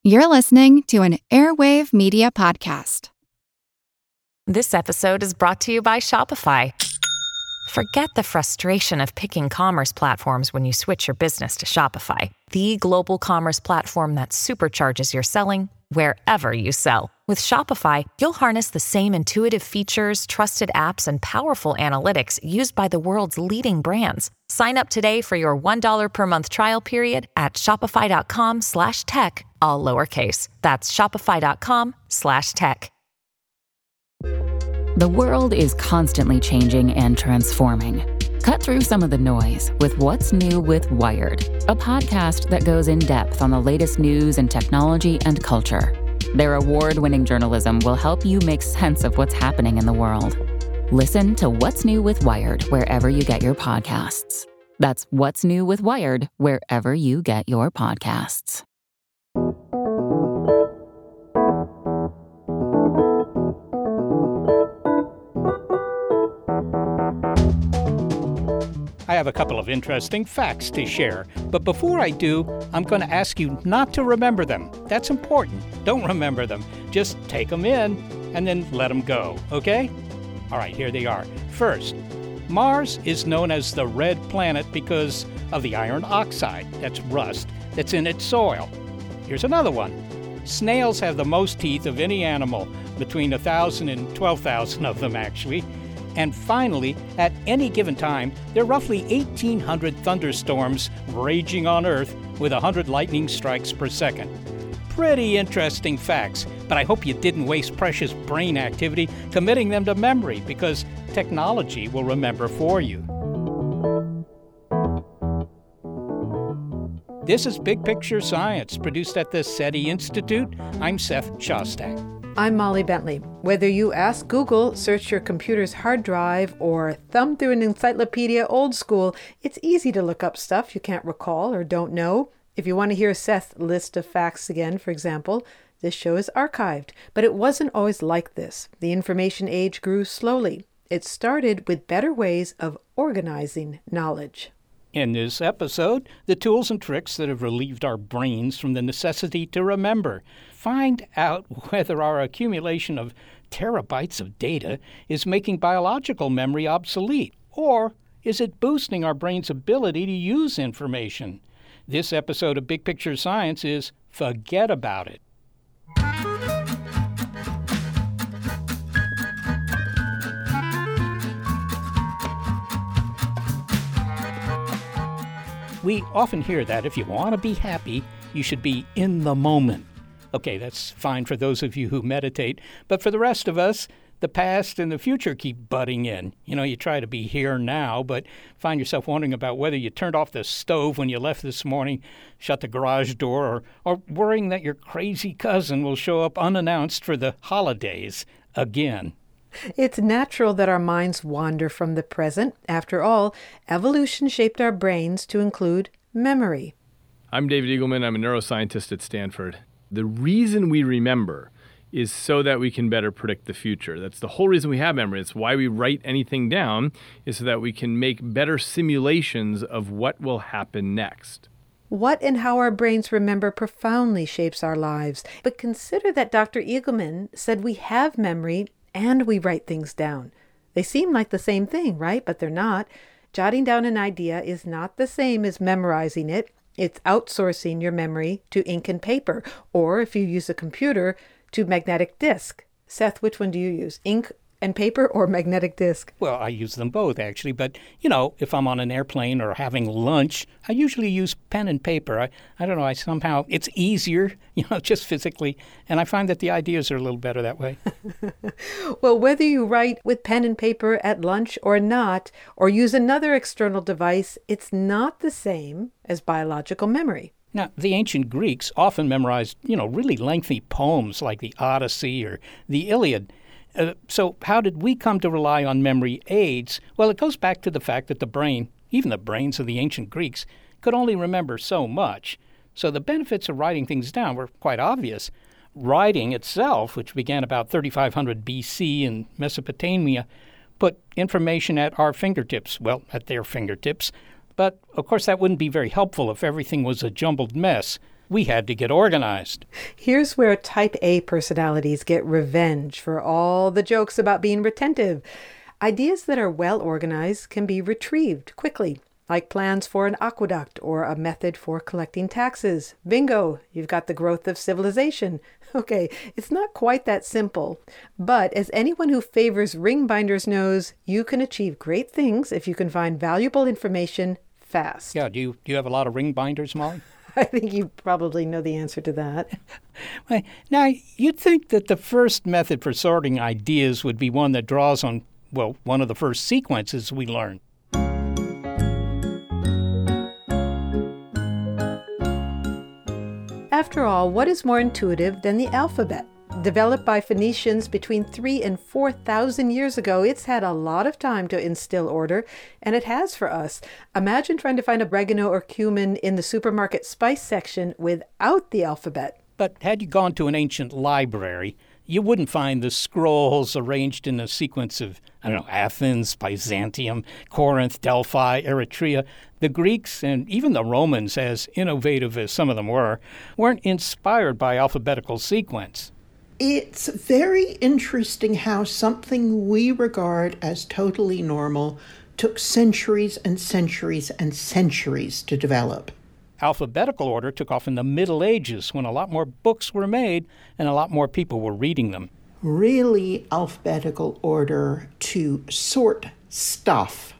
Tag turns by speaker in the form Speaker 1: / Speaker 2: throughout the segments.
Speaker 1: You're listening to an Airwave Media Podcast.
Speaker 2: This episode is brought to you by Shopify. Forget the frustration of picking commerce platforms when you switch your business to Shopify, the global commerce platform that supercharges your selling wherever you sell. With Shopify, you'll harness the same intuitive features, trusted apps, and powerful analytics used by the world's leading brands. Sign up today for your $1 per month trial period at shopify.com/tech, all lowercase. That's shopify.com/tech.
Speaker 3: The world is constantly changing and transforming. Cut through some of the noise with What's New with Wired, a podcast that goes in depth on the latest news and technology and culture. Their award-winning journalism will help you make sense of what's happening in the world. Listen to What's New with Wired wherever you get your podcasts. That's What's New with Wired wherever you get your podcasts.
Speaker 4: I have a couple of interesting facts to share, but before I do, I'm going to ask you not to remember them. That's important. Don't remember them. Just take them in and then let them go, okay? All right, here they are. First, Mars is known as the red planet because of the iron oxide, that's rust, that's in its soil. Here's another one. Snails have the most teeth of any animal, between 1,000 and 12,000 of them actually. And finally, at any given time, there are roughly 1,800 thunderstorms raging on Earth with 100 lightning strikes per second. Pretty interesting facts, but I hope you didn't waste precious brain activity committing them to memory, because technology will remember for you. This is Big Picture Science, produced at the SETI Institute. I'm Seth Shostak.
Speaker 5: I'm Molly Bentley. Whether you ask Google, search your computer's hard drive, or thumb through an encyclopedia old school, it's easy to look up stuff you can't recall or don't know. If you want to hear Seth's list of facts again, for example, this show is archived. But it wasn't always like this. The information age grew slowly. It started with better ways of organizing knowledge.
Speaker 4: In this episode, the tools and tricks that have relieved our brains from the necessity to remember. Find out whether our accumulation of terabytes of data is making biological memory obsolete, or is it boosting our brain's ability to use information? This episode of Big Picture Science is Forget About It. We often hear that if you want to be happy, you should be in the moment. Okay, that's fine for those of you who meditate, but for the rest of us, the past and the future keep butting in. You try to be here now, but find yourself wondering about whether you turned off the stove when you left this morning, shut the garage door, or worrying that your crazy cousin will show up unannounced for the holidays again.
Speaker 5: It's natural that our minds wander from the present. After all, evolution shaped our brains to include memory.
Speaker 6: I'm David Eagleman. I'm a neuroscientist at Stanford. The reason we remember is so that we can better predict the future. That's the whole reason we have memory. It's why we write anything down, is so that we can make better simulations of what will happen next.
Speaker 5: What and how our brains remember profoundly shapes our lives. But consider that Dr. Eagleman said we have memory and we write things down. They seem like the same thing, right? But they're not. Jotting down an idea is not the same as memorizing it. It's outsourcing your memory to ink and paper, or if you use a computer, to magnetic disk. Seth, which one do you use? Ink and paper or magnetic disk?
Speaker 4: Well, I use them both, actually. But, if I'm on an airplane or having lunch, I usually use pen and paper. I don't know, somehow it's easier, just physically. And I find that the ideas are a little better that way.
Speaker 5: Well, whether you write with pen and paper at lunch or not, or use another external device, it's not the same as biological memory.
Speaker 4: Now, the ancient Greeks often memorized, really lengthy poems like the Odyssey or the Iliad. So how did we come to rely on memory aids? Well, it goes back to the fact that the brain, even the brains of the ancient Greeks, could only remember so much. So the benefits of writing things down were quite obvious. Writing itself, which began about 3500 BC in Mesopotamia, put information at our fingertips, at their fingertips. But, of course, that wouldn't be very helpful if everything was a jumbled mess. we had to get organized.
Speaker 5: Here's where type A personalities get revenge for all the jokes about being retentive. Ideas that are well organized can be retrieved quickly, like plans for an aqueduct or a method for collecting taxes. Bingo, you've got the growth of civilization. Okay, it's not quite that simple, but as anyone who favors ring binders knows, you can achieve great things if you can find valuable information fast.
Speaker 4: Yeah, do you have a lot of ring binders, Molly?
Speaker 5: I think you probably know the answer to that.
Speaker 4: Now, you'd think that the first method for sorting ideas would be one that draws on, well, one of the first sequences we learned.
Speaker 5: After all, what is more intuitive than the alphabet? Developed by Phoenicians between 3,000 and 4,000 years ago, it's had a lot of time to instill order, and it has for us. Imagine trying to find oregano or cumin in the supermarket spice section without the alphabet.
Speaker 4: But had you gone to an ancient library, you wouldn't find the scrolls arranged in a sequence of, Athens, Byzantium, Corinth, Delphi, Eritrea. The Greeks and even the Romans, as innovative as some of them were, weren't inspired by alphabetical sequence.
Speaker 7: It's very interesting how something we regard as totally normal took centuries and centuries and centuries to develop.
Speaker 4: Alphabetical order took off in the Middle Ages when a lot more books were made and a lot more people were reading them.
Speaker 7: Really, alphabetical order to sort stuff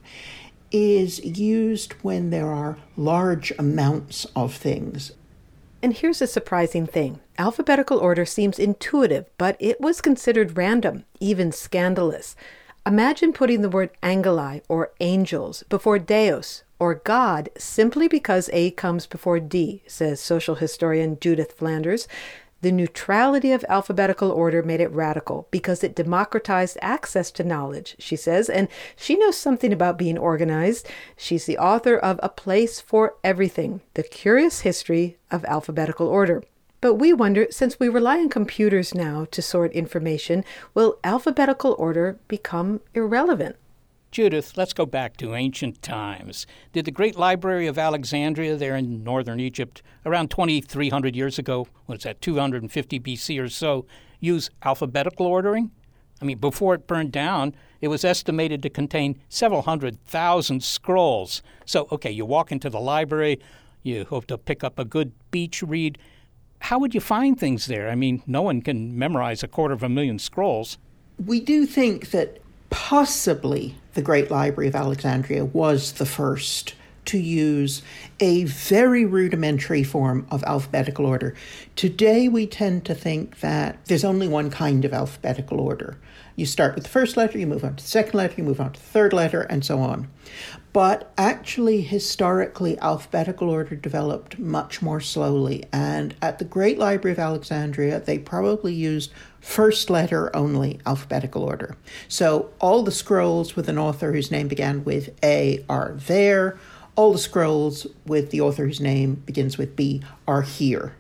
Speaker 7: is used when there are large amounts of things.
Speaker 5: And here's a surprising thing. Alphabetical order seems intuitive, but it was considered random, even scandalous. Imagine putting the word angeli, or angels, before Deus, or God, simply because A comes before D, says social historian Judith Flanders. The neutrality of alphabetical order made it radical because it democratized access to knowledge, she says, and she knows something about being organized. She's the author of A Place for Everything, The Curious History of Alphabetical Order. But we wonder, since we rely on computers now to sort information, will alphabetical order become irrelevant?
Speaker 4: Judith, let's go back to ancient times. Did the Great Library of Alexandria there in northern Egypt, around 2,300 years ago, what's that, 250 BC or so, use alphabetical ordering? I mean, before it burned down, it was estimated to contain several 100,000 scrolls. So, okay, you walk into the library, you hope to pick up a good beach read. How would you find things there? I mean, no one can memorize 250,000 scrolls.
Speaker 7: We do think that possibly the Great Library of Alexandria was the first to use a very rudimentary form of alphabetical order. Today, we tend to think that there's only one kind of alphabetical order. You start with the first letter, you move on to the second letter, you move on to the third letter, and so on. But actually, historically, alphabetical order developed much more slowly. And at the Great Library of Alexandria, they probably used first letter only alphabetical order. So all the scrolls with an author whose name began with A are there. All the scrolls with the author whose name begins with B are here.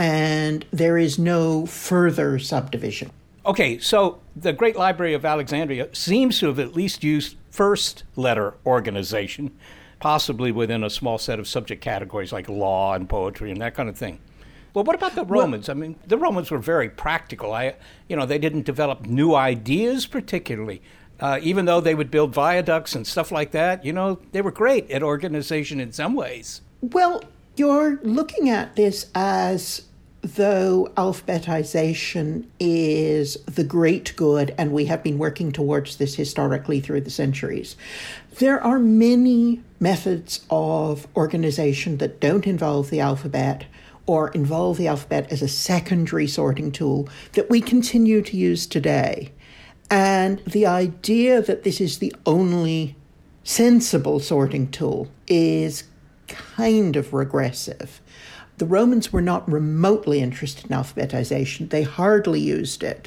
Speaker 7: And there is no further subdivision.
Speaker 4: Okay, so the Great Library of Alexandria seems to have at least used first letter organization, possibly within a small set of subject categories like law and poetry and that kind of thing. Well, what about the Romans? I mean, the Romans were very practical. They didn't develop new ideas particularly. Even though they would build viaducts and stuff like that, they were great at organization in some ways.
Speaker 7: Well, you're looking at this as though alphabetization is the great good, and we have been working towards this historically through the centuries. There are many methods of organization that don't involve the alphabet or involve the alphabet as a secondary sorting tool that we continue to use today. And the idea that this is the only sensible sorting tool is kind of regressive. The Romans were not remotely interested in alphabetization. They hardly used it.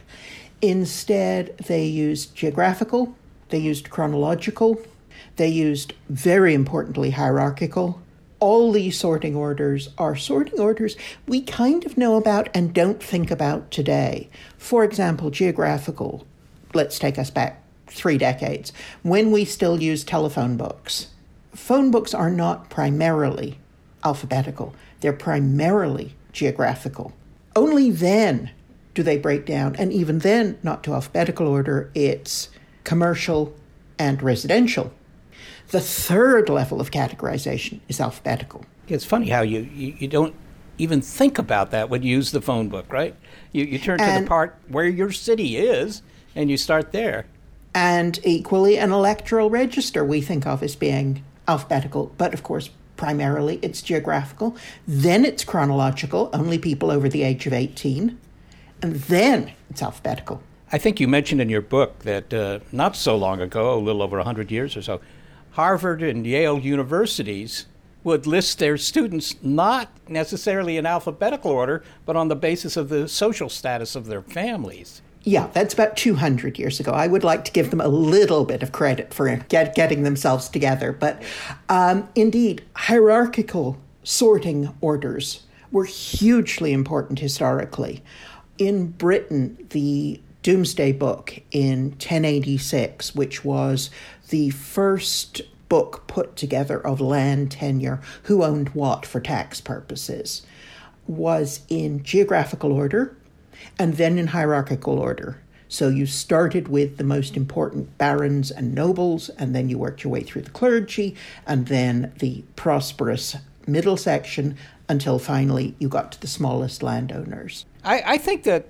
Speaker 7: Instead, they used geographical, they used chronological, they used, very importantly, hierarchical. All these sorting orders are sorting orders we kind of know about and don't think about today. For example, geographical. Let's take us back 3 decades, when we still use telephone books. Phone books are not primarily alphabetical. They're primarily geographical. Only then do they break down, and even then, not to alphabetical order, it's commercial and residential. The third level of categorization is alphabetical.
Speaker 4: It's funny how you don't even think about that when you use the phone book, right? You turn to the part where your city is, and you start there.
Speaker 7: And equally, an electoral register we think of as being alphabetical, but of course, primarily it's geographical. Then it's chronological, only people over the age of 18. And then it's alphabetical.
Speaker 4: I think you mentioned in your book that not so long ago, a little over 100 years or so, Harvard and Yale universities would list their students not necessarily in alphabetical order, but on the basis of the social status of their families.
Speaker 7: Yeah, that's about 200 years ago. I would like to give them a little bit of credit for getting themselves together. But indeed, hierarchical sorting orders were hugely important historically. In Britain, the Domesday Book in 1086, which was the first book put together of land tenure, who owned what for tax purposes, was in geographical order and then in hierarchical order. So you started with the most important barons and nobles, and then you worked your way through the clergy, and then the prosperous middle section, until finally you got to the smallest landowners.
Speaker 4: I think that,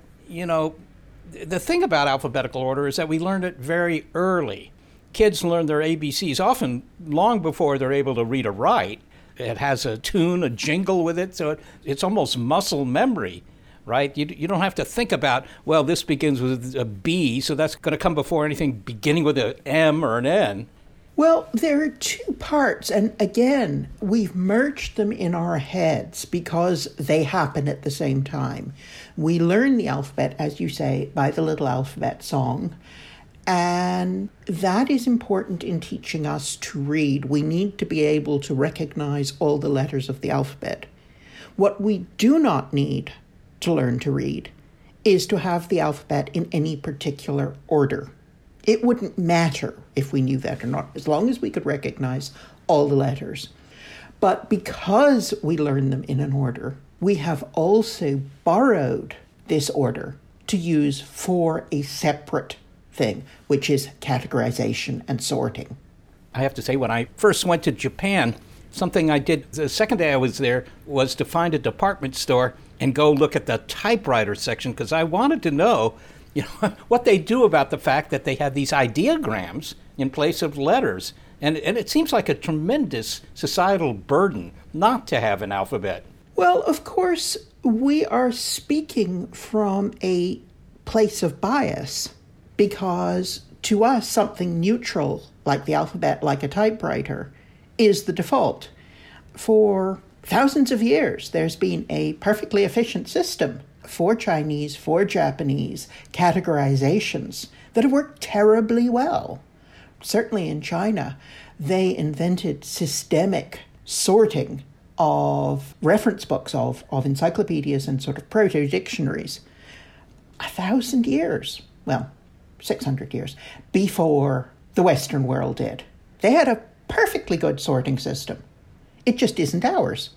Speaker 4: the thing about alphabetical order is that we learned it very early. Kids learn their ABCs often long before they're able to read or write. It has a tune, a jingle with it, so it's almost muscle memory, right? You don't have to think about, well, this begins with a B, so that's going to come before anything beginning with an M or an N.
Speaker 7: Well, there are two parts, and again, we've merged them in our heads because they happen at the same time. We learn the alphabet, as you say, by the Little Alphabet Song, and that is important in teaching us to read. We need to be able to recognize all the letters of the alphabet. What we do not need to learn to read is to have the alphabet in any particular order. It wouldn't matter if we knew that or not, as long as we could recognize all the letters. But because we learn them in an order, we have also borrowed this order to use for a separate thing, which is categorization and sorting.
Speaker 4: I have to say, when I first went to Japan, something I did the second day I was there was to find a department store and go look at the typewriter section, because I wanted to know what they do about the fact that they have these ideograms in place of letters. And it seems like a tremendous societal burden not to have an alphabet.
Speaker 7: Well, of course, we are speaking from a place of bias, because to us, something neutral like the alphabet, like a typewriter, is the default. For thousands of years, there's been a perfectly efficient system for Chinese, for Japanese categorizations that have worked terribly well. Certainly in China, they invented systemic sorting of reference books, of encyclopedias and sort of proto-dictionaries 1,000 years, well, 600 years, before the Western world did. They had a perfectly good sorting system. It just isn't ours.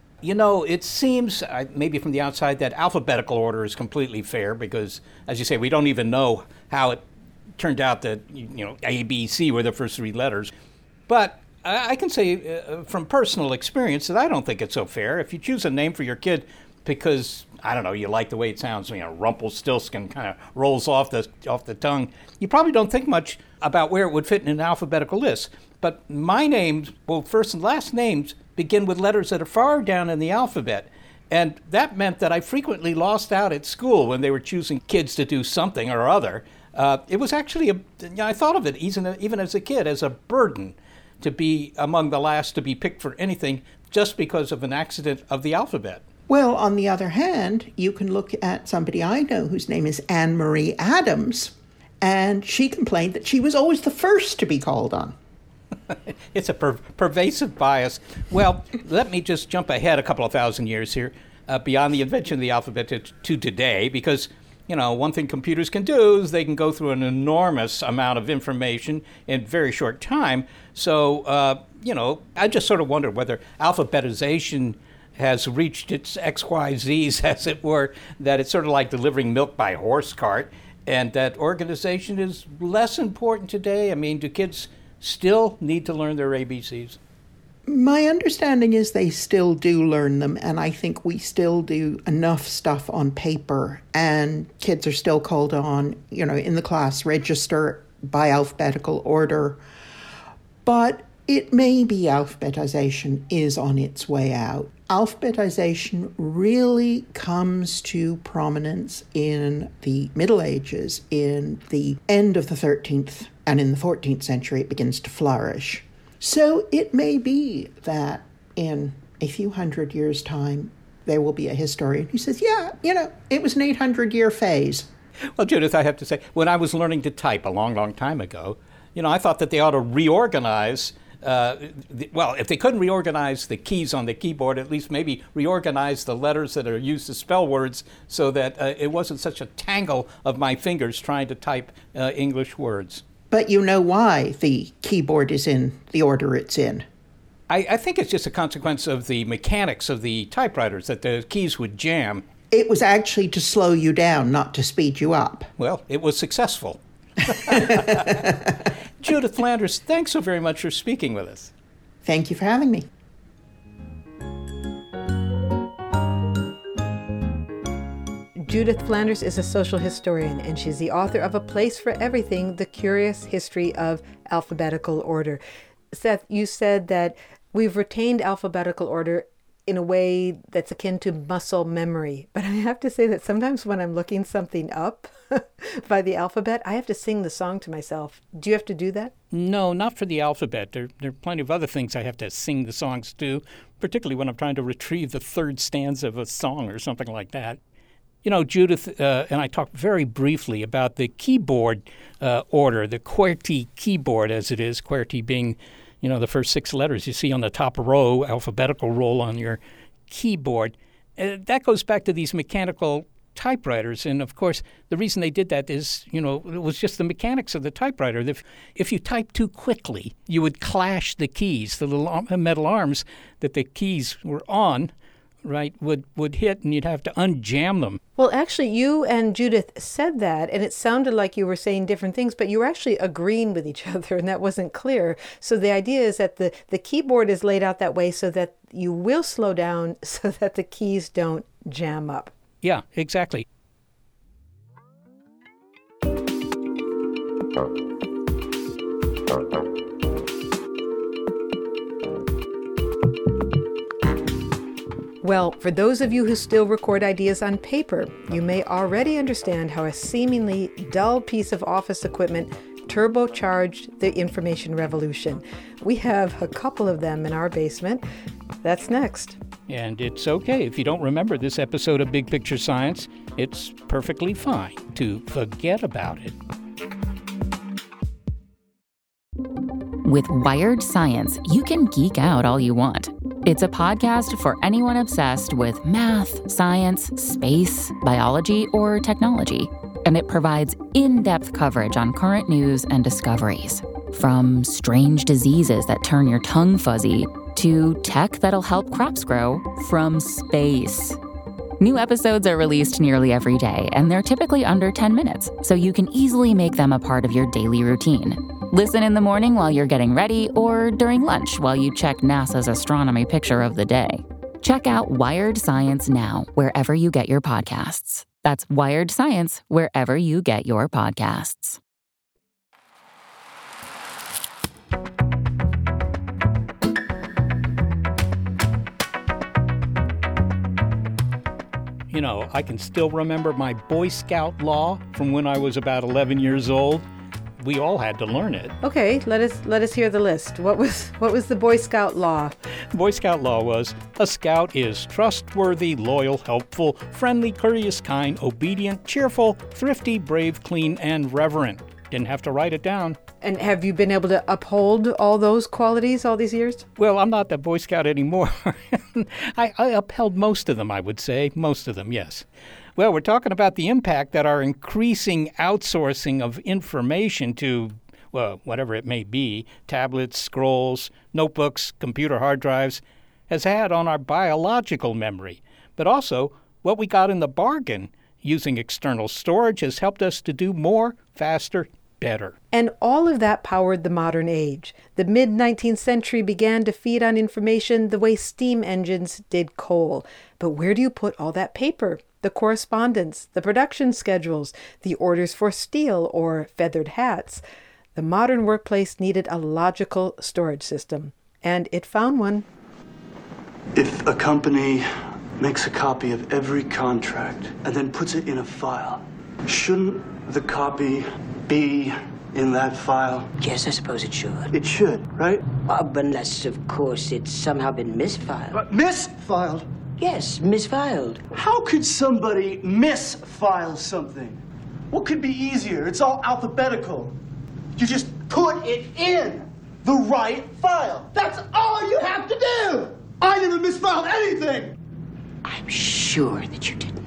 Speaker 4: It seems, maybe from the outside, that alphabetical order is completely fair because, as you say, we don't even know how it turned out that, A, B, C were the first three letters. But I can say from personal experience that I don't think it's so fair. If you choose a name for your kid because, I don't know, you like the way it sounds, Rumpelstiltskin kind of rolls off the tongue, you probably don't think much about where it would fit in an alphabetical list. But my names, both first and last names, begin with letters that are far down in the alphabet. And that meant that I frequently lost out at school when they were choosing kids to do something or other. It was actually, I thought of it even as a kid, as a burden to be among the last to be picked for anything just because of an accident of the alphabet.
Speaker 7: Well, on the other hand, you can look at somebody I know whose name is Anne Marie Adams, and she complained that she was always the first to be called on.
Speaker 4: It's a pervasive bias. Well, let me just jump ahead a couple of thousand years here, beyond the invention of the alphabet to today, because, one thing computers can do is they can go through an enormous amount of information in very short time. So, I just sort of wondered whether alphabetization has reached its XYZs, as it were, that it's sort of like delivering milk by horse cart, and that organization is less important today? I mean, do kids still need to learn their ABCs?
Speaker 7: My understanding is they still do learn them, and I think we still do enough stuff on paper, and kids are still called on, in the class register by alphabetical order. But it may be alphabetization is on its way out. Alphabetization really comes to prominence in the Middle Ages, in the end of the 13th, and in the 14th century it begins to flourish. So it may be that in a few hundred years' time, there will be a historian who says, it was an 800-year phase.
Speaker 4: Well, Judith, I have to say, when I was learning to type a long, long time ago, I thought that they ought to reorganize, if they couldn't reorganize the keys on the keyboard, at least maybe reorganize the letters that are used to spell words so that it wasn't such a tangle of my fingers trying to type English words.
Speaker 7: But you know why the keyboard is in the order it's in.
Speaker 4: I think it's just a consequence of the mechanics of the typewriters, that the keys would jam.
Speaker 7: It was actually to slow you down, not to speed you up.
Speaker 4: Well, it was successful. Judith Flanders, thanks so very much for speaking with us.
Speaker 7: Thank you for having me.
Speaker 5: Judith Flanders is a social historian, and she's the author of A Place for Everything, The Curious History of Alphabetical Order. Seth, you said that we've retained alphabetical order in a way that's akin to muscle memory. But I have to say that sometimes when I'm looking something up by the alphabet, I have to sing the song to myself. Do you have to do that?
Speaker 4: No, not for the alphabet. There are plenty of other things I have to sing the songs to, particularly when I'm trying to retrieve the third stanza of a song or something like that. Judith and I talked very briefly about the keyboard order, the QWERTY keyboard as it is, QWERTY being, the first 6 letters you see on the top row, alphabetical roll on your keyboard. That goes back to these mechanical typewriters. And, of course, the reason they did that is, it was just the mechanics of the typewriter. If you type too quickly, you would clash the keys, the little metal arms that the keys were on, right, would hit, and you'd have to unjam them.
Speaker 5: Well, actually, you and Judith said that, and it sounded like you were saying different things, but you were actually agreeing with each other, and that wasn't clear. So the idea is that the keyboard is laid out that way so that you will slow down so that the keys don't jam up.
Speaker 4: Yeah, exactly.
Speaker 5: Well, for those of you who still record ideas on paper, you may already understand how a seemingly dull piece of office equipment turbocharged the information revolution. We have a couple of them in our basement. That's next.
Speaker 4: And it's okay if you don't remember this episode of Big Picture Science. It's perfectly fine to forget about it.
Speaker 3: With Wired Science, you can geek out all you want. It's a podcast for anyone obsessed with math, science, space, biology, or technology. And it provides in-depth coverage on current news and discoveries. From strange diseases that turn your tongue fuzzy to tech that'll help crops grow from space. New episodes are released nearly every day, and they're typically under 10 minutes, so you can easily make them a part of your daily routine. Listen in the morning while you're getting ready, or during lunch while you check NASA's astronomy picture of the day. Check out Wired Science now, wherever you get your podcasts. That's Wired Science, wherever you get your podcasts.
Speaker 4: I can still remember my Boy Scout law from when I was about 11 years old. We all had to learn it.
Speaker 5: Okay, let us hear the list. What was the Boy Scout law?
Speaker 4: Boy Scout law was, a scout is trustworthy, loyal, helpful, friendly, courteous, kind, obedient, cheerful, thrifty, brave, clean, and reverent. Didn't have to write it down.
Speaker 5: And have you been able to uphold all those qualities all these years?
Speaker 4: Well, I'm not the Boy Scout anymore. I upheld most of them, I would say. Most of them, yes. Well, we're talking about the impact that our increasing outsourcing of information to, whatever it may be, tablets, scrolls, notebooks, computer hard drives, has had on our biological memory, but also what we got in the bargain. Using external storage has helped us to do more, faster, better.
Speaker 5: And all of that powered the modern age. The mid-19th century began to feed on information the way steam engines did coal. But where do you put all that paper? The correspondence, the production schedules, the orders for steel or feathered hats. The modern workplace needed a logical storage system, and it found one.
Speaker 8: If a company makes a copy of every contract and then puts it in a file, shouldn't the copy be in that file?
Speaker 9: Yes, I suppose it should.
Speaker 8: It should, right?
Speaker 9: Unless, of course, it's somehow been misfiled.
Speaker 8: But misfiled?
Speaker 9: Yes, misfiled.
Speaker 8: How could somebody misfile something? What could be easier? It's all alphabetical. You just put it in the right file. That's all you have to do. I never misfiled anything.
Speaker 9: I'm sure that you didn't.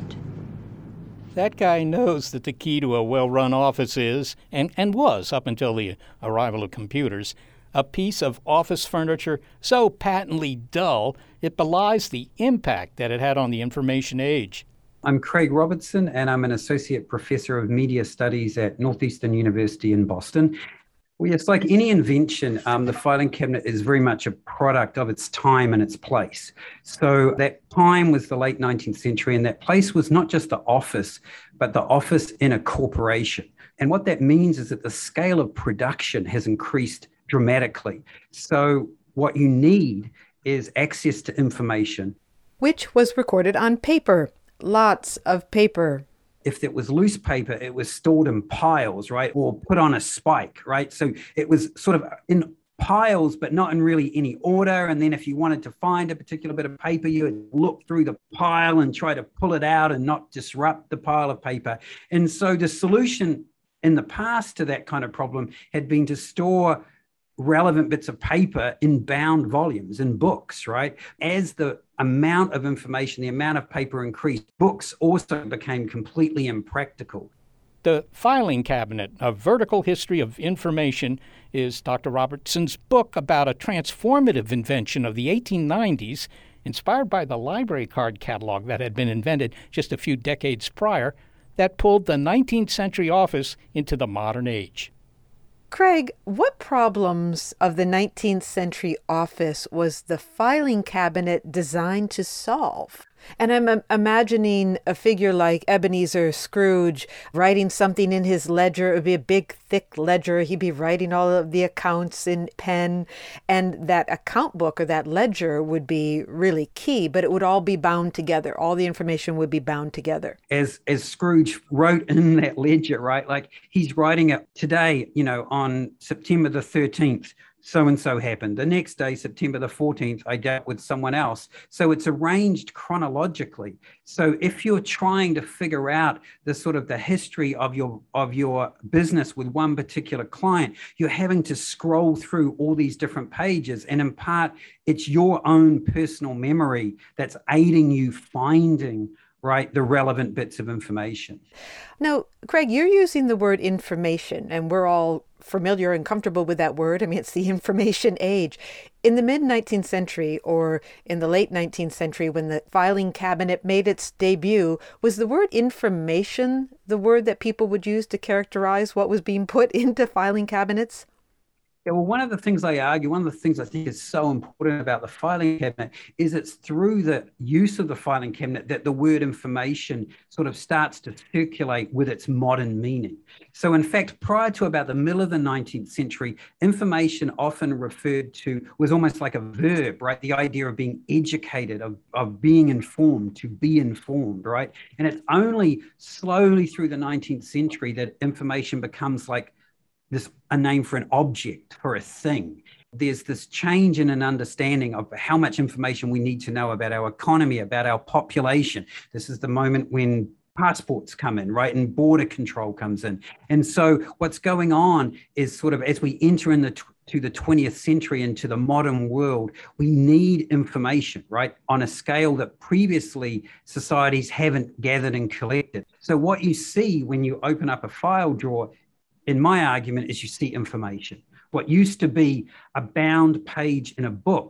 Speaker 4: That guy knows that the key to a well-run office is, and was up until the arrival of computers, a piece of office furniture so patently dull it belies the impact that it had on the information age.
Speaker 10: I'm Craig Robertson, and I'm an associate professor of media studies at Northeastern University in Boston. Well, it's like any invention, the filing cabinet is very much a product of its time and its place. So that time was the late 19th century, and that place was not just the office, but the office in a corporation. And what that means is that the scale of production has increased dramatically. So what you need is access to information.
Speaker 5: Which was recorded on paper. Lots of paper.
Speaker 10: If it was loose paper, it was stored in piles, right? Or put on a spike, right? So it was sort of in piles, but not in really any order. And then if you wanted to find a particular bit of paper, you would look through the pile and try to pull it out and not disrupt the pile of paper. And so the solution in the past to that kind of problem had been to store relevant bits of paper in bound volumes, in books, right? As the amount of information, the amount of paper increased, books also became completely impractical.
Speaker 4: The Filing Cabinet, A Vertical History of Information, is Dr. Robertson's book about a transformative invention of the 1890s, inspired by the library card catalog that had been invented just a few decades prior, that pulled the 19th century office into the modern age.
Speaker 5: Craig, what problems of the 19th century office was the filing cabinet designed to solve? And I'm imagining a figure like Ebenezer Scrooge writing something in his ledger. It would be a big, thick ledger. He'd be writing all of the accounts in pen. And that account book or that ledger would be really key, but it would all be bound together. All the information would be bound together.
Speaker 10: As Scrooge wrote in that ledger, right? Like he's writing it today, on September the 13th. So-and-so happened. The next day, September the 14th, I dealt with someone else. So it's arranged chronologically. So if you're trying to figure out the sort of the history of your business with one particular client, you're having to scroll through all these different pages. And in part, it's your own personal memory that's aiding you finding the relevant bits of information.
Speaker 5: Now, Craig, you're using the word information, and we're all familiar and comfortable with that word. I mean, it's the information age. In the mid-19th century or in the late 19th century, when the filing cabinet made its debut, was the word information the word that people would use to characterize what was being put into filing cabinets?
Speaker 10: Yeah, well, one of the things I think is so important about the filing cabinet is it's through the use of the filing cabinet that the word information sort of starts to circulate with its modern meaning. So in fact, prior to about the middle of the 19th century, information often referred to was almost like a verb, right? The idea of being educated, of being informed, to be informed, right? And it's only slowly through the 19th century that information becomes like a name for an object, for a thing. There's this change in an understanding of how much information we need to know about our economy, about our population. This is the moment when passports come in, right? And border control comes in. And so what's going on is sort of as we enter to the 20th century into the modern world, we need information, right? On a scale that previously societies haven't gathered and collected. So what you see when you open up a file drawer, in my argument, is you see information. What used to be a bound page in a book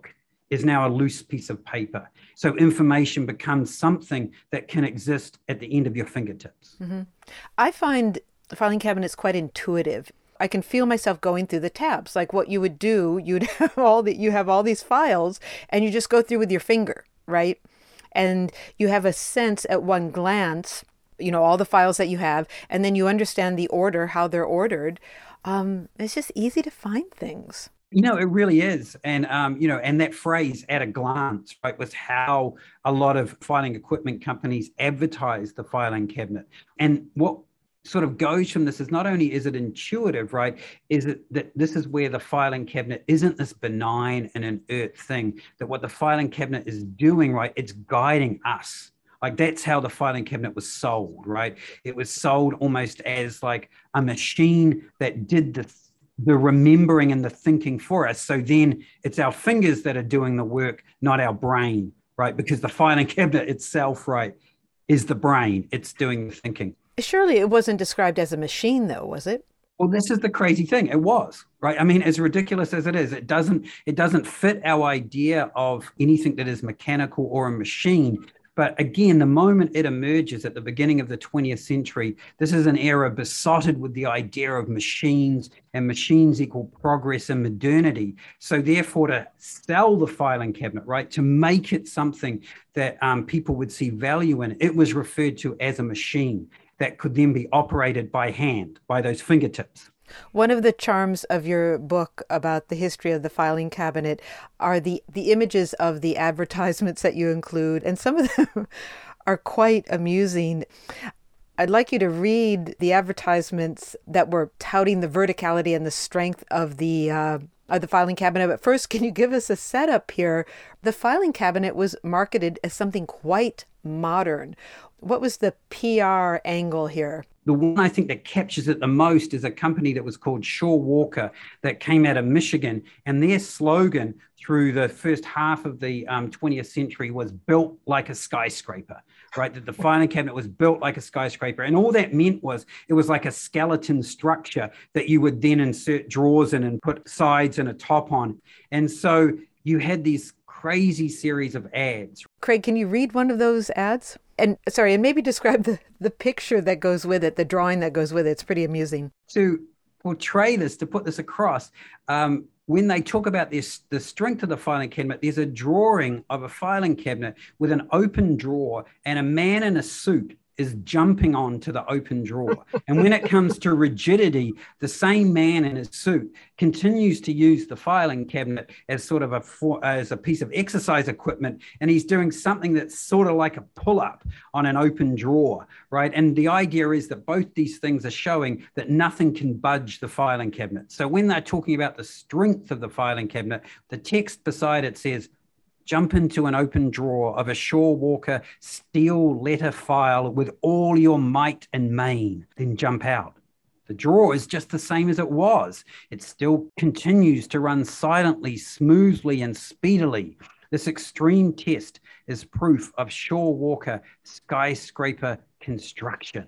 Speaker 10: is now a loose piece of paper. So information becomes something that can exist at the end of your fingertips.
Speaker 5: Mm-hmm. I find the filing cabinets quite intuitive. I can feel myself going through the tabs. Like what you would do, you have all these files and you just go through with your finger, right? And you have a sense at one glance, all the files that you have, and then you understand the order, how they're ordered. It's just easy to find things.
Speaker 10: It really is. And, and that phrase, at a glance, right, was how a lot of filing equipment companies advertise the filing cabinet. And what sort of goes from this is not only is it intuitive, right, is it that this is where the filing cabinet isn't this benign and inert thing, that what the filing cabinet is doing, right, it's guiding us. Like that's how the filing cabinet was sold, right? It was sold almost as like a machine that did the remembering and the thinking for us. So then it's our fingers that are doing the work, not our brain, right? Because the filing cabinet itself, right, is the brain. It's doing the thinking.
Speaker 5: Surely it wasn't described as a machine, though, was it?
Speaker 10: Well, this is the crazy thing. It was, right? I mean, as ridiculous as it is, it doesn't fit our idea of anything that is mechanical or a machine. But again, the moment it emerges at the beginning of the 20th century, this is an era besotted with the idea of machines, and machines equal progress and modernity. So therefore, to sell the filing cabinet, right, to make it something that people would see value in, it was referred to as a machine that could then be operated by hand, by those fingertips.
Speaker 5: One of the charms of your book about the history of the filing cabinet are the images of the advertisements that you include, and some of them are quite amusing. I'd like you to read the advertisements that were touting the verticality and the strength of the filing cabinet. But first, can you give us a setup here? The filing cabinet was marketed as something quite modern. What was the PR angle here?
Speaker 10: The one I think that captures it the most is a company that was called Shaw Walker that came out of Michigan. And their slogan through the first half of the 20th century was built like a skyscraper, right? That the filing cabinet was built like a skyscraper. And all that meant was it was like a skeleton structure that you would then insert drawers in and put sides and a top on. And so you had these crazy series of ads.
Speaker 5: Craig, can you read one of those ads? And maybe describe the picture that goes with it, the drawing that goes with it. It's pretty amusing.
Speaker 10: To portray this, to put this across, when they talk about this, the strength of the filing cabinet, there's a drawing of a filing cabinet with an open drawer and a man in a suit is jumping onto the open drawer. And when it comes to rigidity, the same man in his suit continues to use the filing cabinet as sort of as a piece of exercise equipment. And he's doing something that's sort of like a pull-up on an open drawer, right? And the idea is that both these things are showing that nothing can budge the filing cabinet. So when they're talking about the strength of the filing cabinet, the text beside it says, jump into an open drawer of a Shaw Walker steel letter file with all your might and main, then jump out. The drawer is just the same as it was. It still continues to run silently, smoothly, and speedily. This extreme test is proof of Shaw Walker skyscraper construction.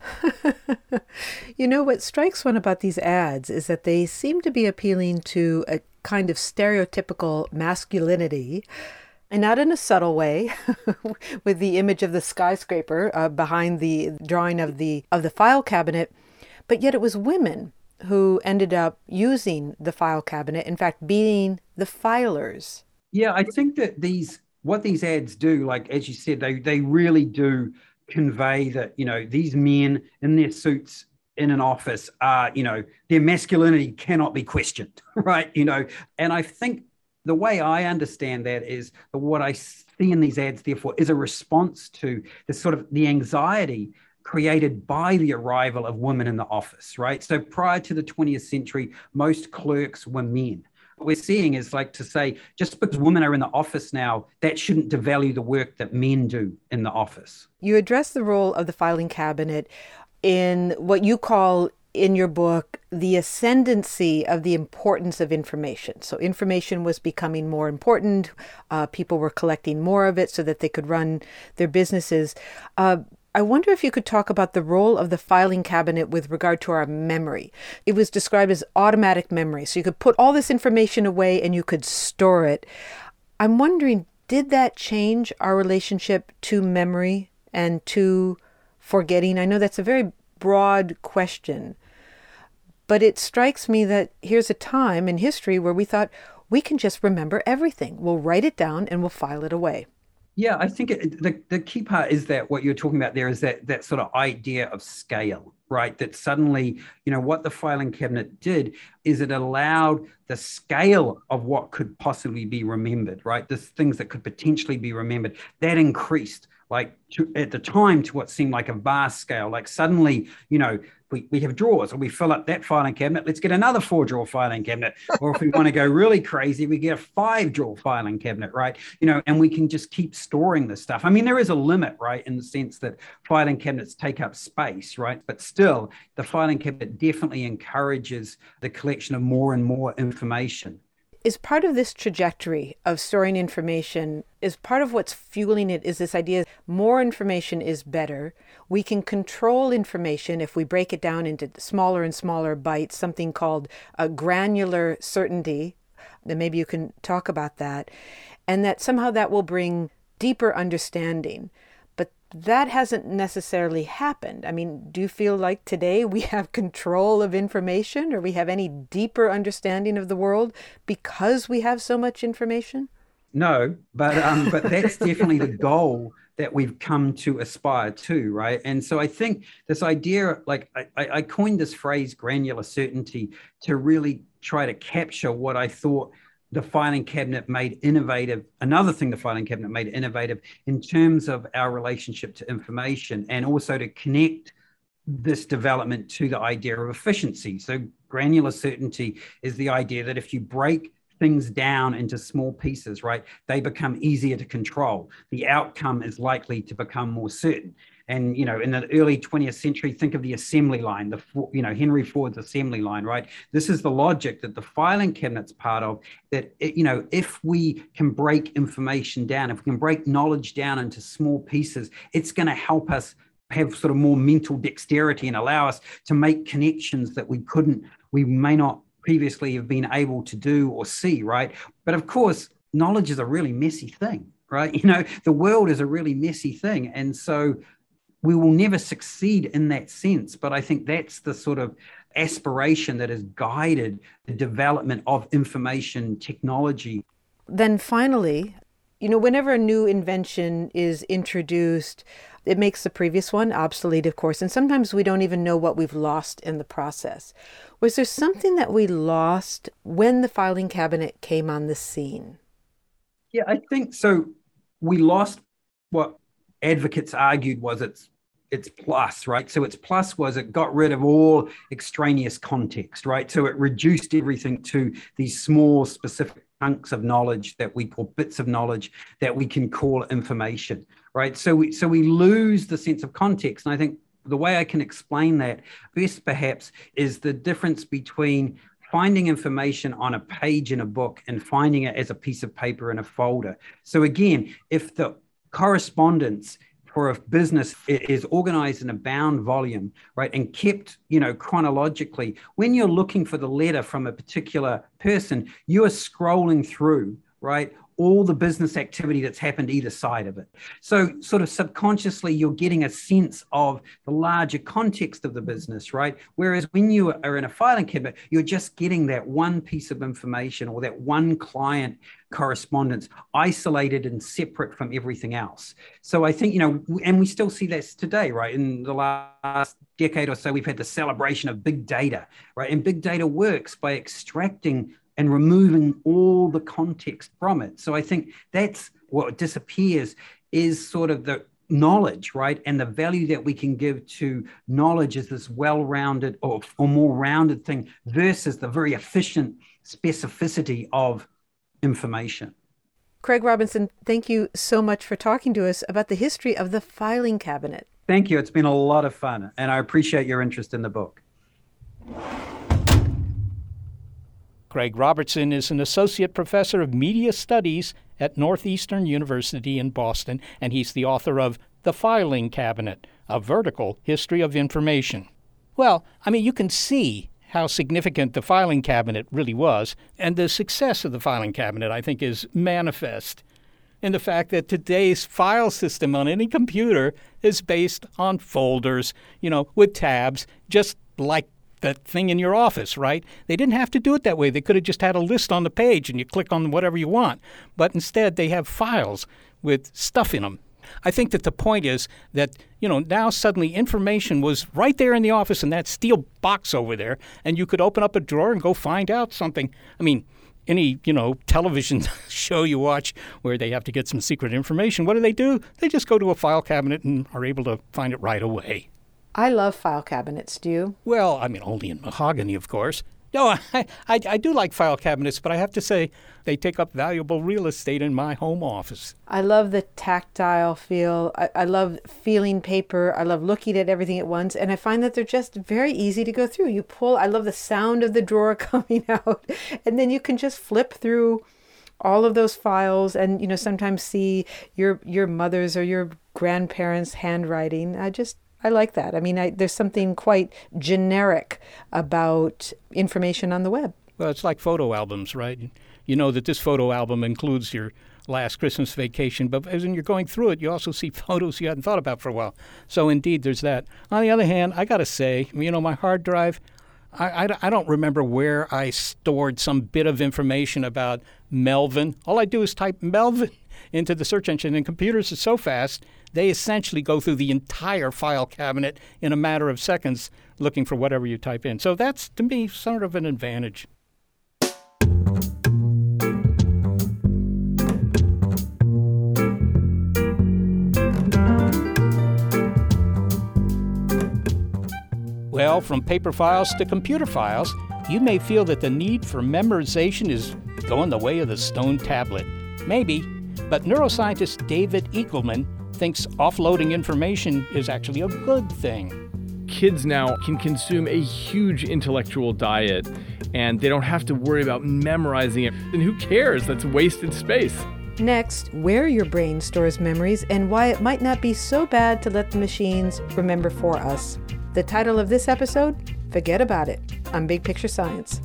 Speaker 5: What strikes one about these ads is that they seem to be appealing to a kind of stereotypical masculinity, and not in a subtle way, with the image of the skyscraper behind the drawing of the file cabinet, but yet it was women who ended up using the file cabinet, in fact, being the filers.
Speaker 10: Yeah, I think that what these ads do, like as you said, they really do convey that, these men in their suits in an office are, their masculinity cannot be questioned, right? And I think the way I understand that is that what I see in these ads, therefore, is a response to this sort of the anxiety created by the arrival of women in the office, right? So prior to the 20th century, most clerks were men. What we're seeing is like to say, just because women are in the office now, that shouldn't devalue the work that men do in the office.
Speaker 5: You address the role of the filing cabinet in what you call in your book the ascendancy of the importance of information. So information was becoming more important. People were collecting more of it so that they could run their businesses. I wonder if you could talk about the role of the filing cabinet with regard to our memory. It was described as automatic memory. So you could put all this information away and you could store it. I'm wondering, did that change our relationship to memory and to forgetting? I know that's a very broad question, but it strikes me that here's a time in history where we thought we can just remember everything. We'll write it down and we'll file it away.
Speaker 10: Yeah, I think the key part is that what you're talking about there is that sort of idea of scale, right? That suddenly, what the filing cabinet did is it allowed the scale of what could possibly be remembered, right? The things that could potentially be remembered, that increased, at the time, to what seemed like a vast scale. Like suddenly, we have drawers, or we fill up that filing cabinet. Let's get another 4-drawer filing cabinet. Or if we want to go really crazy, we get a 5-drawer filing cabinet, right? And we can just keep storing this stuff. I mean, there is a limit, right, in the sense that filing cabinets take up space, right? But still, the filing cabinet definitely encourages the collection of more and more information.
Speaker 5: Is part of this trajectory of storing information, is part of what's fueling it is this idea more information is better. We can control information if we break it down into smaller and smaller bites, something called a granular certainty. Then maybe you can talk about that. And that somehow that will bring deeper understanding. But that hasn't necessarily happened. I mean, do you feel like today we have control of information, or we have any deeper understanding of the world because we have so much information?
Speaker 10: No, but that's definitely the goal that we've come to aspire to, right? And so I think this idea, I coined this phrase, granular certainty, to really try to capture what I thought the filing cabinet made innovative. Another thing the filing cabinet made innovative in terms of our relationship to information, and also to connect this development to the idea of efficiency. So granular certainty is the idea that if you break things down into small pieces, right, they become easier to control. The outcome is likely to become more certain. And, in the early 20th century, think of the assembly line, Henry Ford's assembly line, right? This is the logic that the filing cabinet's part of, that, if we can break information down, if we can break knowledge down into small pieces, it's going to help us have sort of more mental dexterity and allow us to make connections that we may not previously have been able to do or see, right? But of course, knowledge is a really messy thing, right? The world is a really messy thing. And so we will never succeed in that sense. But I think that's the sort of aspiration that has guided the development of information technology.
Speaker 5: Then finally, whenever a new invention is introduced, it makes the previous one obsolete, of course. And sometimes we don't even know what we've lost in the process. Was there something that we lost when the filing cabinet came on the scene?
Speaker 10: Yeah, I think so. We lost what advocates argued was its plus, right? So its plus was it got rid of all extraneous context, right? So it reduced everything to these small specific chunks of knowledge that we call bits of knowledge that we can call information, right? So we lose the sense of context. And I think the way I can explain that best perhaps is the difference between finding information on a page in a book and finding it as a piece of paper in a folder. So again, if the correspondence for a business is organized in a bound volume, right, and kept, chronologically, when you're looking for the letter from a particular person, you are scrolling through, right, all the business activity that's happened either side of it. So sort of subconsciously, you're getting a sense of the larger context of the business, right? Whereas when you are in a filing cabinet, you're just getting that one piece of information or that one client correspondence isolated and separate from everything else. So I think, and we still see that today, right? In the last decade or so, we've had the celebration of big data, right? And big data works by extracting and removing all the context from it. So I think that's what disappears is sort of the knowledge, right? And the value that we can give to knowledge is this well-rounded or more rounded thing versus the very efficient specificity of information.
Speaker 5: Craig Robinson, thank you so much for talking to us about the history of the filing cabinet.
Speaker 10: Thank you. It's been a lot of fun, and I appreciate your interest in the book.
Speaker 4: Craig Robertson is an associate professor of media studies at Northeastern University in Boston, and he's the author of The Filing Cabinet, A Vertical History of Information. Well, you can see how significant the filing cabinet really was. And the success of the filing cabinet, I think, is manifest in the fact that today's file system on any computer is based on folders, with tabs, just like that thing in your office, right? They didn't have to do it that way. They could have just had a list on the page and you click on whatever you want. But instead, they have files with stuff in them. I think that the point is that, now suddenly information was right there in the office in that steel box over there, and you could open up a drawer and go find out something. I mean, any, television show you watch where they have to get some secret information, what do? They just go to a file cabinet and are able to find it right away.
Speaker 5: I love file cabinets. Do you?
Speaker 4: Well, I mean, only in mahogany, of course. No, I do like file cabinets, but I have to say they take up valuable real estate in my home office.
Speaker 5: I love the tactile feel. I love feeling paper. I love looking at everything at once. And I find that they're just very easy to go through. You pull, I love the sound of the drawer coming out. And then you can just flip through all of those files and, sometimes see your mother's or your grandparents' handwriting. I like that. I mean, there's something quite generic about information on the web.
Speaker 4: Well, it's like photo albums, right? You know that this photo album includes your last Christmas vacation, but as you're going through it, you also see photos you hadn't thought about for a while. So indeed, there's that. On the other hand, I got to say, my hard drive, I don't remember where I stored some bit of information about Melvin. All I do is type Melvin into the search engine, and computers are so fast, they essentially go through the entire file cabinet in a matter of seconds looking for whatever you type in. So that's, to me, sort of an advantage. Well, from paper files to computer files, you may feel that the need for memorization is going the way of the stone tablet. Maybe, but neuroscientist David Eagleman thinks offloading information is actually a good thing.
Speaker 6: Kids now can consume a huge intellectual diet, and they don't have to worry about memorizing it. And who cares? That's wasted space.
Speaker 5: Next, where your brain stores memories and why it might not be so bad to let the machines remember for us. The title of this episode, Forget About It, on Big Picture Science.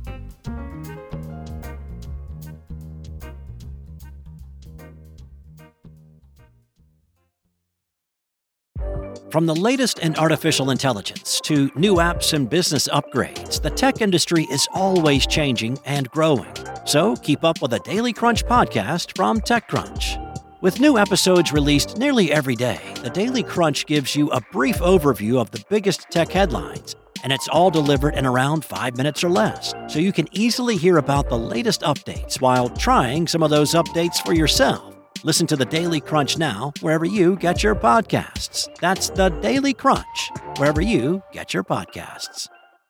Speaker 11: From the latest in artificial intelligence to new apps and business upgrades, the tech industry is always changing and growing. So keep up with the Daily Crunch podcast from TechCrunch. With new episodes released nearly every day, the Daily Crunch gives you a brief overview of the biggest tech headlines, and it's all delivered in around 5 minutes or less, so you can easily hear about the latest updates while trying some of those updates for yourself. Listen to the Daily Crunch now, wherever you get your podcasts. That's the Daily Crunch, wherever you get your podcasts.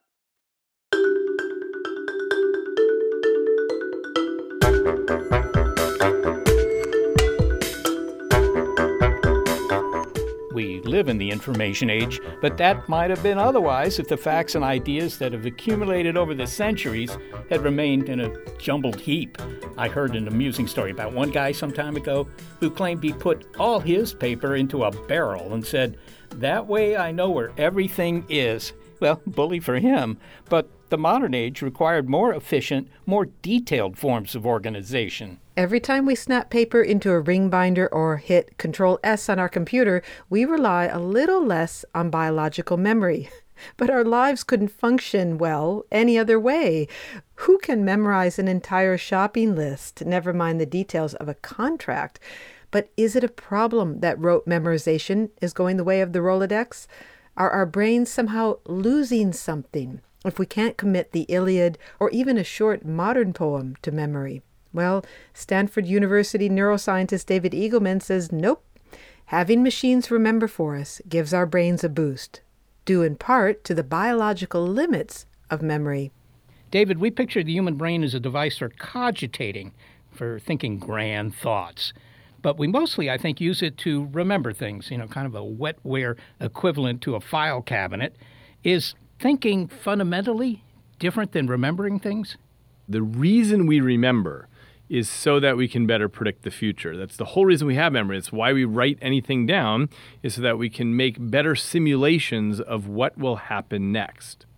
Speaker 4: We live in the information age, but that might have been otherwise if the facts and ideas that have accumulated over the centuries had remained in a jumbled heap. I heard an amusing story about one guy some time ago who claimed he put all his paper into a barrel and said, "That way I know where everything is." Well, bully for him, but the modern age required more efficient, more detailed forms of organization.
Speaker 5: Every time we snap paper into a ring binder or hit Control-S on our computer, we rely a little less on biological memory. But our lives couldn't function well any other way. Who can memorize an entire shopping list, never mind the details of a contract? But is it a problem that rote memorization is going the way of the Rolodex? Are our brains somehow losing something if we can't commit the Iliad or even a short modern poem to memory? Well, Stanford University neuroscientist David Eagleman says nope. Having machines remember for us gives our brains a boost, due in part to the biological limits of memory.
Speaker 4: David, we picture the human brain as a device for cogitating, for thinking grand thoughts. But we mostly, I think, use it to remember things, kind of a wetware equivalent to a file cabinet. Is thinking fundamentally different than remembering things?
Speaker 6: The reason we remember is so that we can better predict the future. That's the whole reason we have memory. It's why we write anything down, is so that we can make better simulations of what will happen next.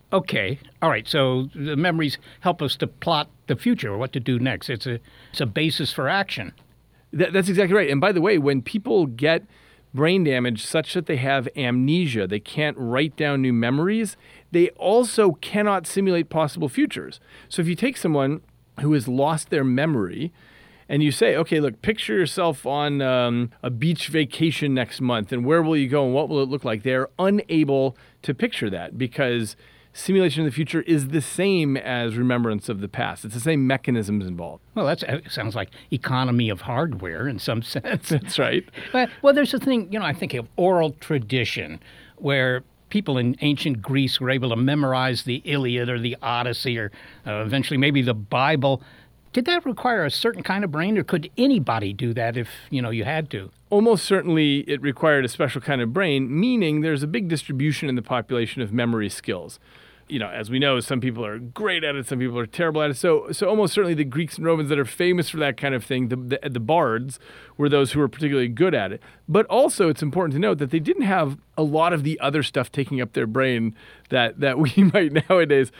Speaker 4: Okay. All right. So the memories help us to plot the future or what to do next. It's a basis for action.
Speaker 6: That's exactly right. And by the way, when people get brain damage such that they have amnesia, they can't write down new memories, they also cannot simulate possible futures. So if you take someone who has lost their memory and you say, okay, look, picture yourself on a beach vacation next month, and where will you go and what will it look like? They're unable to picture that because simulation of the future is the same as remembrance of the past. It's the same mechanisms involved.
Speaker 4: Well, that sounds like economy of hardware in some sense.
Speaker 6: That's right.
Speaker 4: Well, there's a thing, I think of oral tradition where people in ancient Greece were able to memorize the Iliad or the Odyssey or eventually maybe the Bible. Did that require a certain kind of brain, or could anybody do that if, you had to?
Speaker 6: Almost certainly it required a special kind of brain, meaning there's a big distribution in the population of memory skills. As we know, some people are great at it, some people are terrible at it. So almost certainly the Greeks and Romans that are famous for that kind of thing, the bards, were those who were particularly good at it. But also it's important to note that they didn't have a lot of the other stuff taking up their brain that we might nowadays.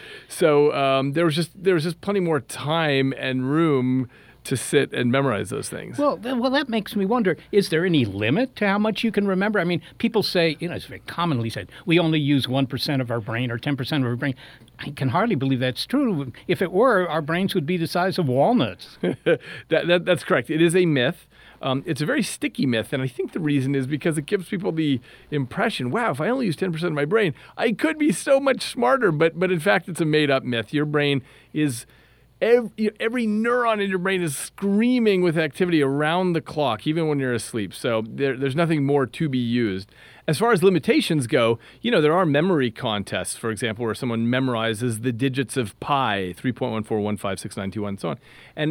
Speaker 6: So there was just plenty more time and room to sit and memorize those things.
Speaker 4: Well, that makes me wonder, is there any limit to how much you can remember? I mean, people say, it's very commonly said, we only use 1% of our brain or 10% of our brain. I can hardly believe that's true. If it were, our brains would be the size of walnuts.
Speaker 6: That's correct. It is a myth. It's a very sticky myth, and I think the reason is because it gives people the impression, wow, if I only use 10% of my brain, I could be so much smarter. But in fact, it's a made-up myth. Your brain is... Every neuron in your brain is screaming with activity around the clock, even when you're asleep. So there's nothing more to be used. As far as limitations go, there are memory contests, for example, where someone memorizes the digits of pi, 3.14156921, and so on. And,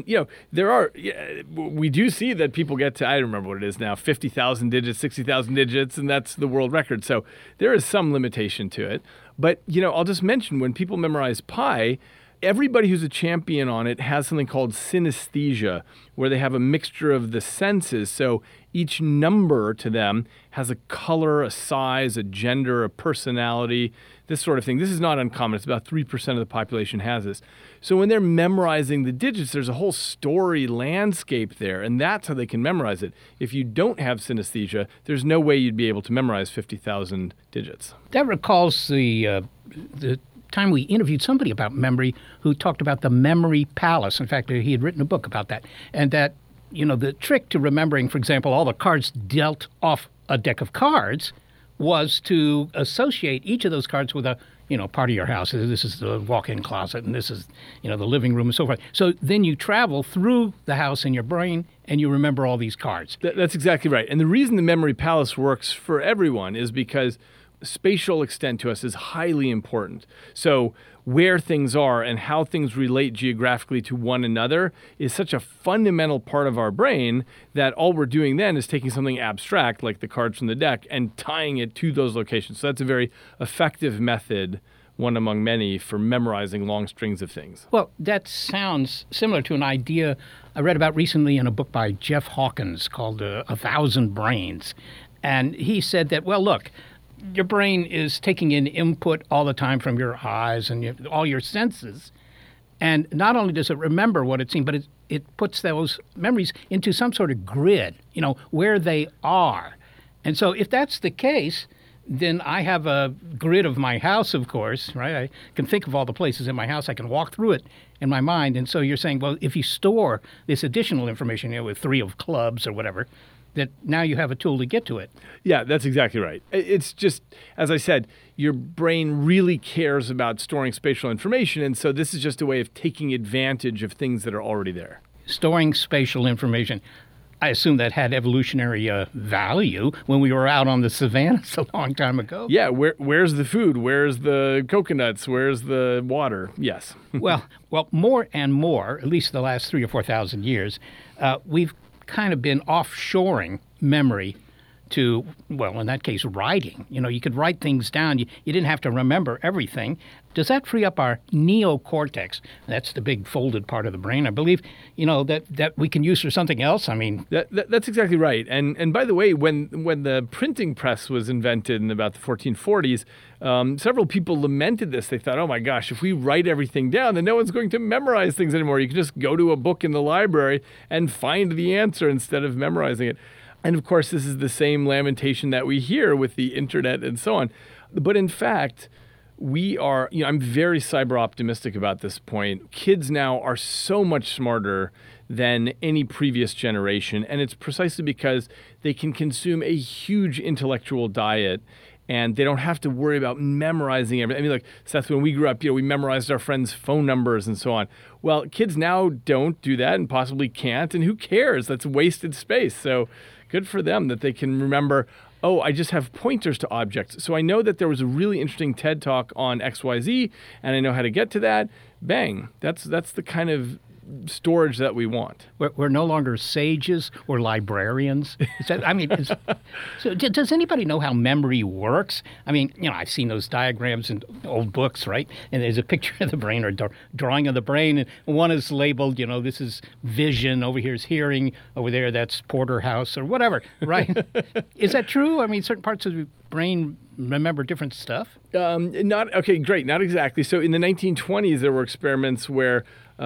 Speaker 6: we do see that people get to, I don't remember what it is now, 50,000 digits, 60,000 digits, and that's the world record. So there is some limitation to it. But, I'll just mention when people memorize pi, everybody who's a champion on it has something called synesthesia, where they have a mixture of the senses. So each number to them has a color, a size, a gender, a personality, this sort of thing. This is not uncommon. It's about 3% of the population has this. So when they're memorizing the digits, there's a whole story landscape there, and that's how they can memorize it. If you don't have synesthesia, there's no way you'd be able to memorize 50,000 digits.
Speaker 4: That recalls the time we interviewed somebody about memory who talked about the memory palace. In fact, he had written a book about that. And that, the trick to remembering, for example, all the cards dealt off a deck of cards was to associate each of those cards with a, part of your house. This is the walk-in closet, and this is, the living room and so forth. So then you travel through the house in your brain, and you remember all these cards.
Speaker 6: That's exactly right. And the reason the memory palace works for everyone is because spatial extent to us is highly important. So where things are and how things relate geographically to one another is such a fundamental part of our brain that all we're doing then is taking something abstract like the cards from the deck and tying it to those locations. So that's a very effective method, one among many, for memorizing long strings of things.
Speaker 4: Well, that sounds similar to an idea I read about recently in a book by Jeff Hawkins called 1,000 Brains. And he said that, well, look, your brain is taking in input all the time from your eyes and all your senses. And not only does it remember what it's seen, but it puts those memories into some sort of grid, where they are. And so if that's the case, then I have a grid of my house, of course, right? I can think of all the places in my house. I can walk through it in my mind. And so you're saying, well, if you store this additional information, with 3 of clubs or whatever, that now you have a tool to get to it.
Speaker 6: Yeah, that's exactly right. It's just, as I said, your brain really cares about storing spatial information, and so this is just a way of taking advantage of things that are already there.
Speaker 4: Storing spatial information. I assume that had evolutionary value when we were out on the savannas a long time ago.
Speaker 6: Yeah, where's the food? Where's the coconuts? Where's the water? Yes.
Speaker 4: well, more and more, at least the last 3,000 or 4,000 years, we've kind of been offshoring memory to, well, in that case, writing. You could write things down. You didn't have to remember everything. Does that free up our neocortex? That's the big folded part of the brain, I believe, that we can use for something else? I mean...
Speaker 6: That's exactly right. And by the way, when the printing press was invented in about the 1440s, several people lamented this. They thought, oh my gosh, if we write everything down, then no one's going to memorize things anymore. You can just go to a book in the library and find the answer instead of memorizing it. And of course, this is the same lamentation that we hear with the internet and so on. But in fact, we are, I'm very cyber optimistic about this point. Kids now are so much smarter than any previous generation. And it's precisely because they can consume a huge intellectual diet and they don't have to worry about memorizing everything. I mean, like, Seth, when we grew up, we memorized our friends' phone numbers and so on. Well, kids now don't do that and possibly can't. And who cares? That's wasted space. So good for them that they can remember, oh, I just have pointers to objects. So I know that there was a really interesting TED Talk on XYZ, and I know how to get to that. Bang. That's the kind of storage that we want.
Speaker 4: We're no longer sages or librarians. So does anybody know how memory works? I mean, I've seen those diagrams in old books, right? And there's a picture of the brain or drawing of the brain, and one is labeled, this is vision, over here is hearing, over there that's porterhouse or whatever, right? Is that true? I mean, certain parts of the brain remember different stuff?
Speaker 6: Okay, great. Not exactly. So in the 1920s, there were experiments where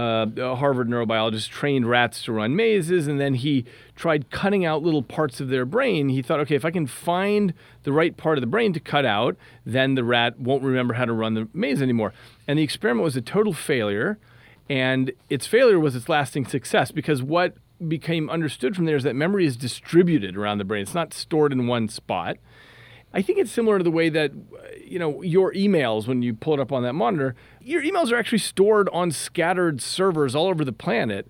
Speaker 6: a Harvard neurobiologist trained rats to run mazes, and then he tried cutting out little parts of their brain. He thought, okay, if I can find the right part of the brain to cut out, then the rat won't remember how to run the maze anymore. And the experiment was a total failure, and its failure was its lasting success, because what became understood from there is that memory is distributed around the brain. It's not stored in one spot. I think it's similar to the way that, your emails, when you pull it up on that monitor, your emails are actually stored on scattered servers all over the planet.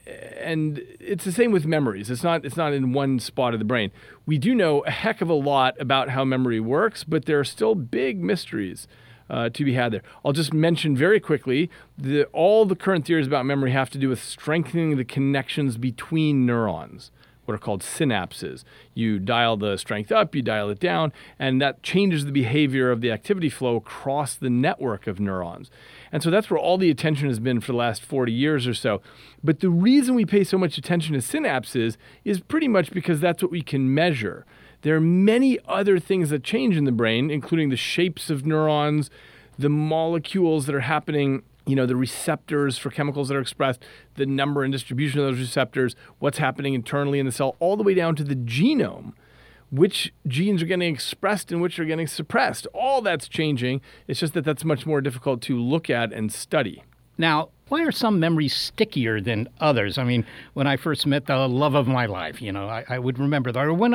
Speaker 6: And it's the same with memories. It's not in one spot of the brain. We do know a heck of a lot about how memory works, but there are still big mysteries to be had there. I'll just mention very quickly, all the current theories about memory have to do with strengthening the connections between neurons, what are called synapses. You dial the strength up, you dial it down, and that changes the behavior of the activity flow across the network of neurons. And so that's where all the attention has been for the last 40 years or so. But the reason we pay so much attention to synapses is pretty much because that's what we can measure. There are many other things that change in the brain, including the shapes of neurons, the molecules that are happening, the receptors for chemicals that are expressed, the number and distribution of those receptors, what's happening internally in the cell, all the way down to the genome, which genes are getting expressed and which are getting suppressed. All that's changing. It's just that that's much more difficult to look at and study.
Speaker 4: Now, why are some memories stickier than others? I mean, when I first met the love of my life, I would remember that. Or when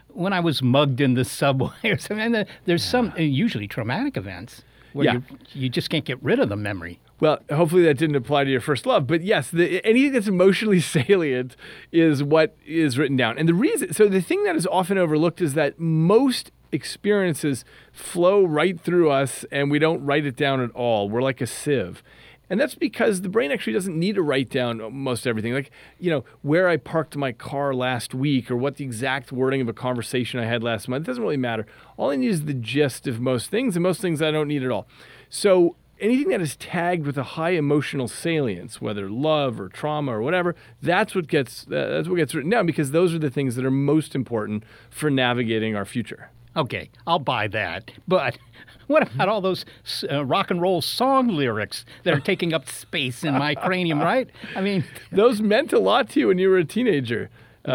Speaker 4: I was mugged in the subway or something. And there's some usually traumatic events where you just can't get rid of the memory.
Speaker 6: Well, hopefully that didn't apply to your first love. But yes, anything that's emotionally salient is what is written down. And the thing that is often overlooked is that most experiences flow right through us and we don't write it down at all. We're like a sieve. And that's because the brain actually doesn't need to write down most everything. Like, where I parked my car last week or what the exact wording of a conversation I had last month, it doesn't really matter. All I need is the gist of most things, and most things I don't need at all. So anything that is tagged with a high emotional salience, whether love or trauma or whatever, that's what gets written down, because those are the things that are most important for navigating our future.
Speaker 4: Okay, I'll buy that. But what about all those rock and roll song lyrics that are taking up space in my cranium, right? I mean,
Speaker 6: those meant a lot to you when you were a teenager.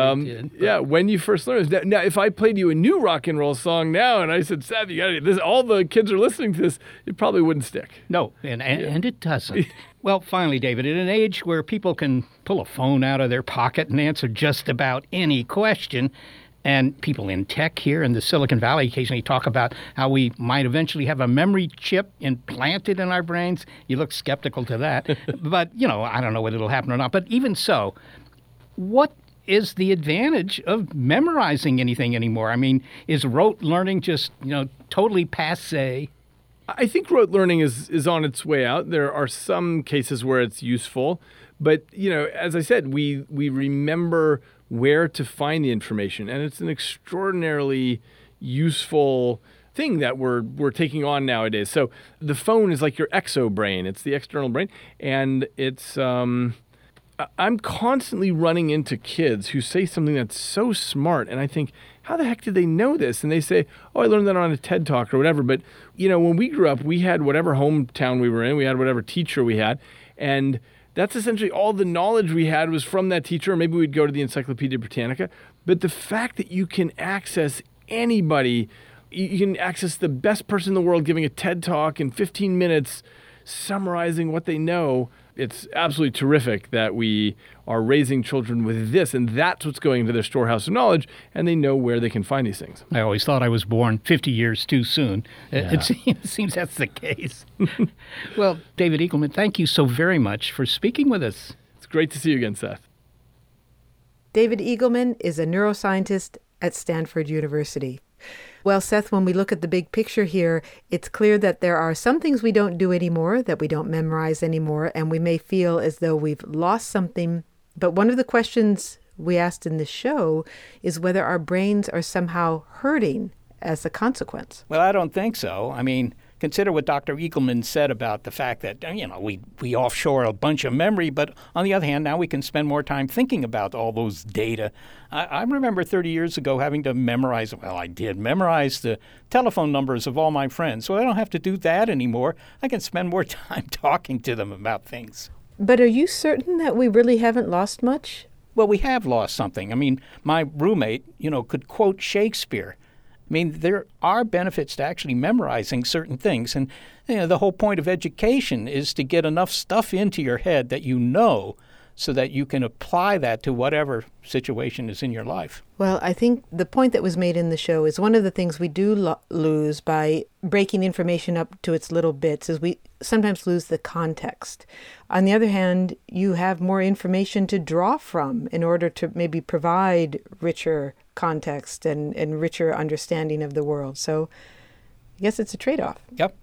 Speaker 6: When you first learned. Now, if I played you a new rock and roll song now and I said, Seth, you got this, all the kids are listening to this, it probably wouldn't stick.
Speaker 4: No, and it doesn't. Well, finally, David, in an age where people can pull a phone out of their pocket and answer just about any question, and people in tech here in the Silicon Valley occasionally talk about how we might eventually have a memory chip implanted in our brains. You look skeptical to that. But, I don't know whether it'll happen or not. But even so, what is the advantage of memorizing anything anymore? I mean, is rote learning just, totally passé?
Speaker 6: I think rote learning is on its way out. There are some cases where it's useful. But, as I said, we remember where to find the information. And it's an extraordinarily useful thing that we're taking on nowadays. So the phone is like your exobrain. It's the external brain. And it's I'm constantly running into kids who say something that's so smart. And I think, how the heck did they know this? And they say, oh, I learned that on a TED Talk or whatever. But, when we grew up, we had whatever hometown we were in. We had whatever teacher we had. And that's essentially all the knowledge we had was from that teacher. Or maybe we'd go to the Encyclopedia Britannica. But the fact that you can access anybody, you can access the best person in the world giving a TED Talk in 15 minutes, summarizing what they know. It's absolutely terrific that we are raising children with this, and that's what's going into their storehouse of knowledge, and they know where they can find these things.
Speaker 4: I always thought I was born 50 years too soon. Yeah. It seems that's the case. Well, David Eagleman, thank you so very much for speaking with us.
Speaker 6: It's great to see you again, Seth.
Speaker 5: David Eagleman is a neuroscientist at Stanford University. Well, Seth, when we look at the big picture here, it's clear that there are some things we don't do anymore, that we don't memorize anymore, and we may feel as though we've lost something. But one of the questions we asked in this show is whether our brains are somehow hurting as a consequence.
Speaker 4: Well, I don't think so. I mean, consider what Dr. Eagleman said about the fact that, we offshore a bunch of memory, but on the other hand, now we can spend more time thinking about all those data. I remember 30 years ago having to memorize the telephone numbers of all my friends. So I don't have to do that anymore. I can spend more time talking to them about things.
Speaker 5: But are you certain that we really haven't lost much?
Speaker 4: Well, we have lost something. I mean, my roommate, could quote Shakespeare. I mean, there are benefits to actually memorizing certain things. And the whole point of education is to get enough stuff into your head that you know so that you can apply that to whatever situation is in your life.
Speaker 5: Well, I think the point that was made in the show is one of the things we do lose by breaking information up to its little bits is we sometimes lose the context. On the other hand, you have more information to draw from in order to maybe provide richer context and richer understanding of the world. So I guess it's a trade-off.
Speaker 4: Yep.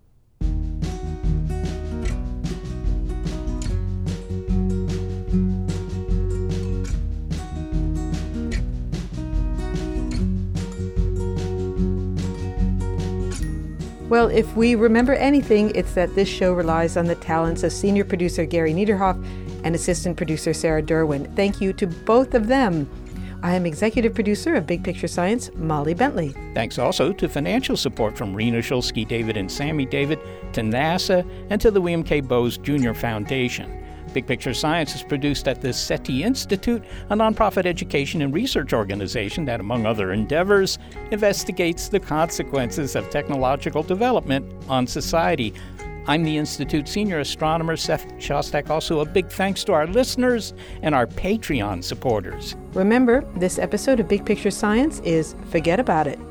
Speaker 5: Well, if we remember anything, it's that this show relies on the talents of senior producer Gary Niederhoff and assistant producer Sarah Derwin. Thank you to both of them. I am executive producer of Big Picture Science, Molly Bentley.
Speaker 4: Thanks also to financial support from Rena Shulsky David and Sammy David, to NASA, and to the William K. Bowes Jr. Foundation. Big Picture Science is produced at the SETI Institute, a nonprofit education and research organization that, among other endeavors, investigates the consequences of technological development on society. I'm the Institute's senior astronomer, Seth Shostak. Also, a big thanks to our listeners and our Patreon supporters.
Speaker 5: Remember, this episode of Big Picture Science is Forget About It.